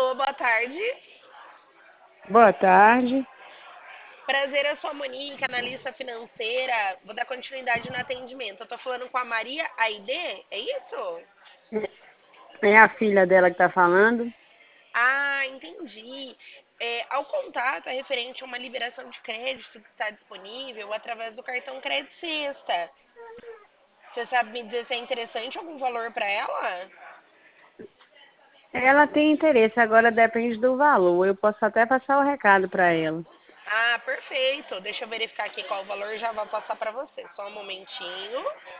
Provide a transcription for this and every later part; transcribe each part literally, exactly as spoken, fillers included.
Alô, boa tarde. Boa tarde. Prazer, eu sou a Monique, analista financeira. Vou dar continuidade no atendimento. Eu tô falando com a Maria Aide, é isso? É a filha dela que tá falando? Ah, entendi. É, ao contato é referente a uma liberação de crédito que está disponível através do cartão Crédito Sexta. Você sabe me dizer se é interessante algum valor para ela? Ela tem interesse, agora depende do valor. Eu posso até passar o recado para ela. Ah, perfeito. Deixa eu verificar aqui qual o valor e já vou passar para você. Só um momentinho.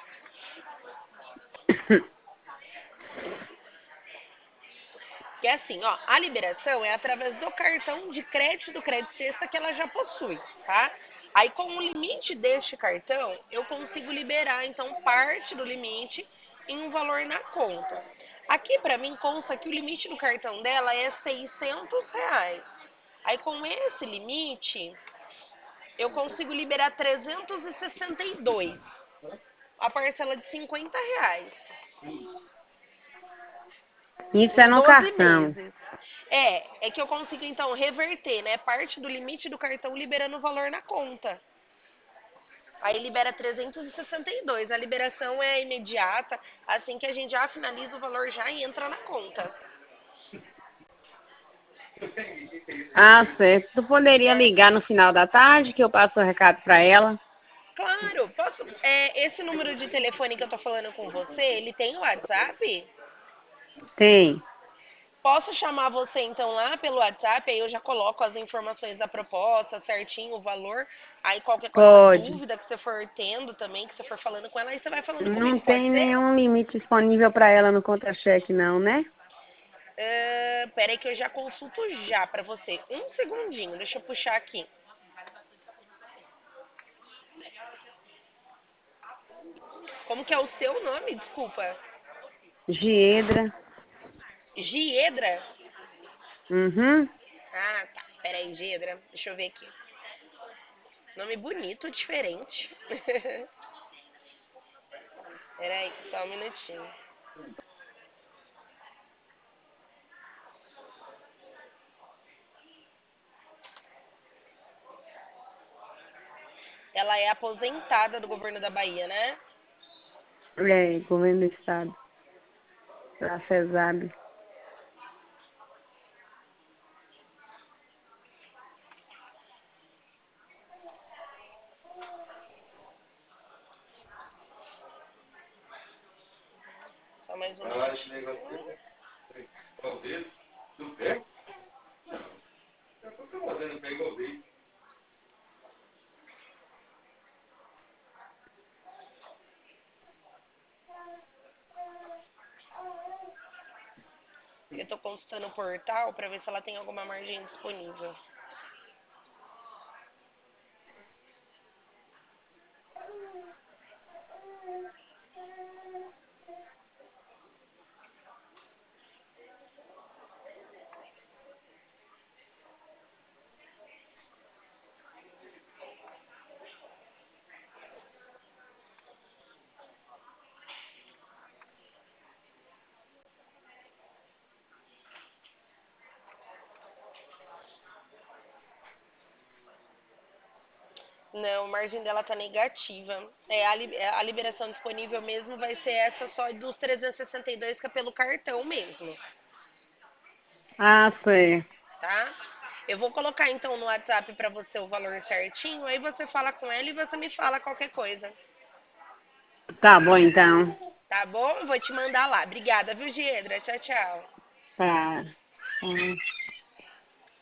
Que é assim, ó, a liberação é através do cartão de crédito do Crédito Sexta que ela já possui, tá? Aí com o limite deste cartão, eu consigo liberar então parte do limite em um valor na conta. Aqui para mim consta que o limite do cartão dela é seiscentos reais. Aí com esse limite, eu consigo liberar trezentos e sessenta e dois, a parcela de cinquenta reais. Isso é Em no doze cartão. meses. É, é que eu consigo então reverter, né, parte do limite do cartão liberando o valor na conta. Aí libera trezentos e sessenta e dois. A liberação é imediata, assim que a gente já finaliza o valor já entra na conta. Ah, certo. Tu poderia É, ligar no final da tarde que eu passo o recado para ela? claro, posso. É, esse número de telefone que eu tô falando com você, ele tem o WhatsApp? Tem. Posso chamar você então lá pelo WhatsApp, aí eu já coloco as informações da proposta, certinho, o valor. Aí qualquer coisa, Pode. dúvida que você for tendo também, que você for falando com ela, aí você vai falando Não comigo, pode tem ser? nenhum limite disponível para ela no contra-cheque, não, né? Uh, pera aí que eu já consulto já pra você. Um segundinho, deixa eu puxar aqui. Como que é o seu nome? Desculpa. Giedra. Giedra? Uhum. Ah, tá. Pera aí, Giedra. Deixa eu ver aqui. Nome bonito, diferente. Pera aí, só um minutinho. Ela é aposentada do governo da Bahia, né? É, governo do estado. Da CESAB. Só mais um minutinho. Eu tô consultando o portal pra ver se ela tem alguma margem disponível. Não, a margem dela tá negativa. É, a, li- a liberação disponível mesmo vai ser essa só dos trezentos e sessenta e dois, que é pelo cartão mesmo, Ah, certo. tá? Eu vou colocar então no WhatsApp pra você o valor certinho, aí você fala com ela e você me fala qualquer coisa, Tá bom, então. tá bom? Vou te mandar lá. Obrigada, viu, Giedra? Tchau, tchau. Tá. Tá.